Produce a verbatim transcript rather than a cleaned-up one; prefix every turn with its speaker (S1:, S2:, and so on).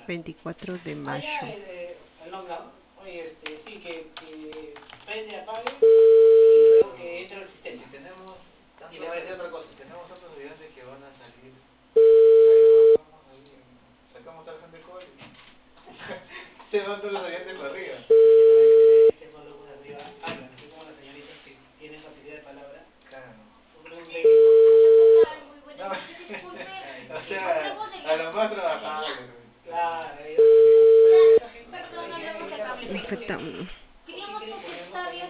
S1: veinticuatro de mayo.
S2: Ah, ya, el, eh, el knockdown. Oye, este, sí, que, que prende, apague y luego que entre al sistema.
S3: Y si tenemos tantos,
S2: y le va a decir otra cosa.
S3: si tenemos tantos estudiantes que van a salir, ahí nos vamos ahí, sacamos tarjeta de call y se van todos los estudiantes para arriba.
S2: Que son locos de arriba, hablan, así como las señoritas que tienen facilidad de palabra.
S3: Claro.
S2: Un léxico.
S4: Muy buenas noches, disculpe.
S3: O sea, a los más trabajables.
S2: Claro,
S4: Perdón, no hablamos de cable.
S1: Infectamos.